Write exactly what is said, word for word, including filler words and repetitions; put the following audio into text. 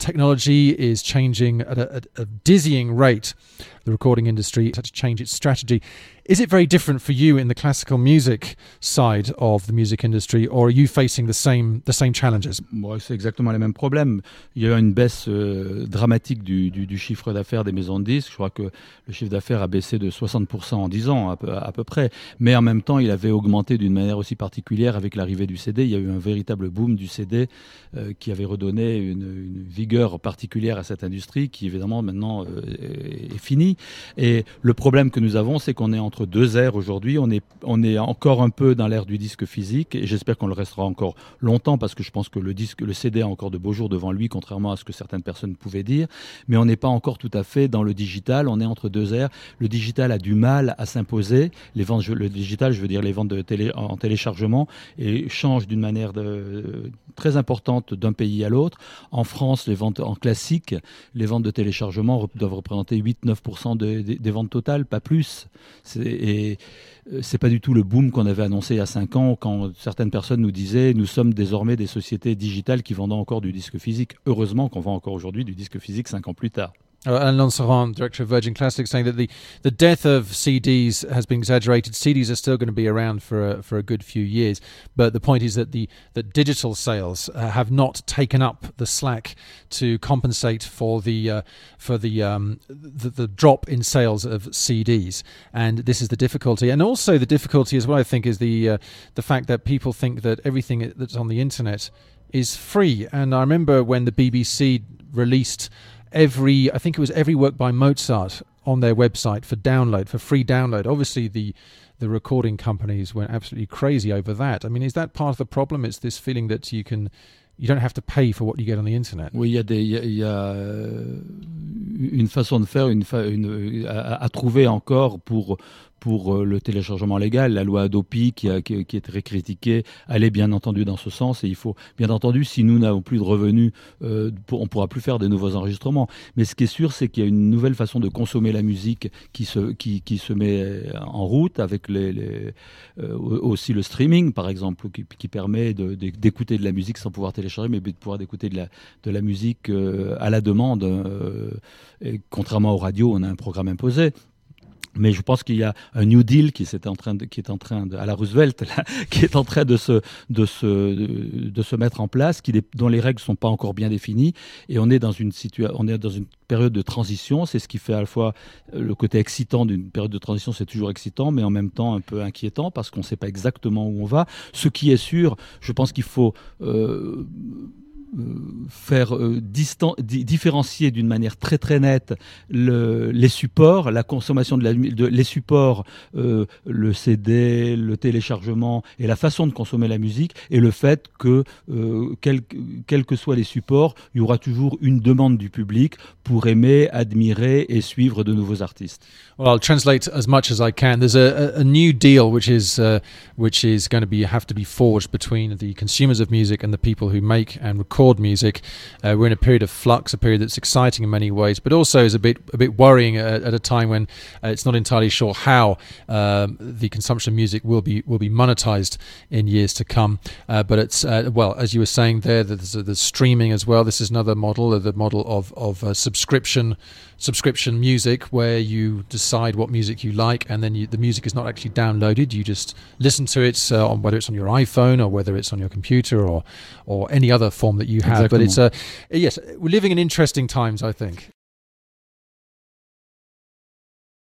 technology is changing at a, at a dizzying rate. The recording industry had to change its strategy. Is it very different for you in the classical music side of the music industry, or are you facing the same the same challenges? Bon, c'est exactement les mêmes problèmes. Il y a eu une baisse euh, dramatique du, du, du chiffre d'affaires des maisons de disques. Je crois que le chiffre d'affaires a baissé de soixante pour cent en dix ans, à peu, à peu près. Mais en même temps, il avait augmenté d'une manière aussi particulière avec l'arrivée du C D. Il y a eu un véritable boom du C D euh, qui avait redonné une, une vigueur particulière à cette industrie qui, évidemment, maintenant euh, est, est finie. Et le problème que nous avons, c'est qu'on est entre deux ères aujourd'hui. On est, on est encore un peu dans l'ère du disque physique et j'espère qu'on le restera encore longtemps parce que je pense que le disque, le C D a encore de beaux jours devant lui, contrairement à ce que certaines personnes pouvaient dire. Mais on n'est pas encore tout à fait dans le digital. On est entre deux ères. Le digital a du mal à s'imposer. Les ventes, le digital, je veux dire les ventes de télé, en téléchargement, et change d'une manière de, très importante d'un pays à l'autre. En France, les ventes en classique, les ventes de téléchargement doivent représenter huit à neuf pour cent de, de, des ventes totales, pas plus. C'est, et c'est pas du tout le boom qu'on avait annoncé il y a cinq ans quand certaines personnes nous disaient nous sommes désormais des sociétés digitales qui vendent encore du disque physique. Heureusement qu'on vend encore aujourd'hui du disque physique cinq ans plus tard. Uh, Alain Lanceran, director of Virgin Classics, saying that the, the death of C Ds has been exaggerated. C Ds are still going to be around for a, for a good few years, but the point is that the that digital sales uh, have not taken up the slack to compensate for the uh, for the, um, the the drop in sales of C Ds, and this is the difficulty. And also the difficulty as well, I think, is the uh, the fact that people think that everything that's on the internet is free. And I remember when the B B C released every, I think it was every work by Mozart on their website for download, for free download. Obviously, the the recording companies went absolutely crazy over that. I mean, is that part of the problem? It's this feeling that you can, you don't have to pay for what you get on the internet. Oui, il y a des, il y a, il y a une façon de faire, une, une à, à trouver encore pour pour le téléchargement légal. La loi Adopi qui, a, qui, qui est très critiquée, elle est bien entendu dans ce sens et il faut, bien entendu, si nous n'avons plus de revenus, euh, pour, on ne pourra plus faire de nouveaux enregistrements. Mais ce qui est sûr, c'est qu'il y a une nouvelle façon de consommer la musique qui se, qui, qui se met en route avec les, les, euh, aussi le streaming, par exemple, qui, qui permet de, de, d'écouter de la musique sans pouvoir télécharger, mais de pouvoir écouter de la, de la musique euh, à la demande. Euh, et contrairement aux radios, on a un programme imposé. Mais je pense qu'il y a un New Deal qui, en train de, qui est en train de, à la Roosevelt, là, qui est en train de se, de se, de, de se mettre en place, qui, dont les règles sont pas encore bien définies. Et on est dans une situation, on est dans une période de transition. C'est ce qui fait à la fois le côté excitant d'une période de transition, c'est toujours excitant, mais en même temps un peu inquiétant parce qu'on ne sait pas exactement où on va. Ce qui est sûr, je pense qu'il faut, euh, faire euh, distan- di- différencier d'une manière très très nette le, les supports, la consommation de, la, de les supports, euh, le C D, le téléchargement et la façon de consommer la musique, et le fait que euh, quels quel que soient les supports, il y aura toujours une demande du public pour aimer, admirer et suivre de nouveaux artistes. Well, I'll translate as much as I can. There's a, a, a new deal which is uh, which is going to be have to be forged between the consumers of music and the people who make and record music. Uh, we're in a period of flux, a period that's exciting in many ways, but also is a bit a bit worrying at, at a time when uh, it's not entirely sure how um, the consumption of music will be will be monetized in years to come. Uh, but it's uh, well, as you were saying there, there's, there's streaming as well. This is another model, the model of of uh, subscription subscription music, where you decide what music you like, and then you, the music is not actually downloaded. You just listen to it, uh, on whether it's on your iPhone or whether it's on your computer or or any other form that you have. Exactement. But it's a uh, yes, we're living in interesting times, I think.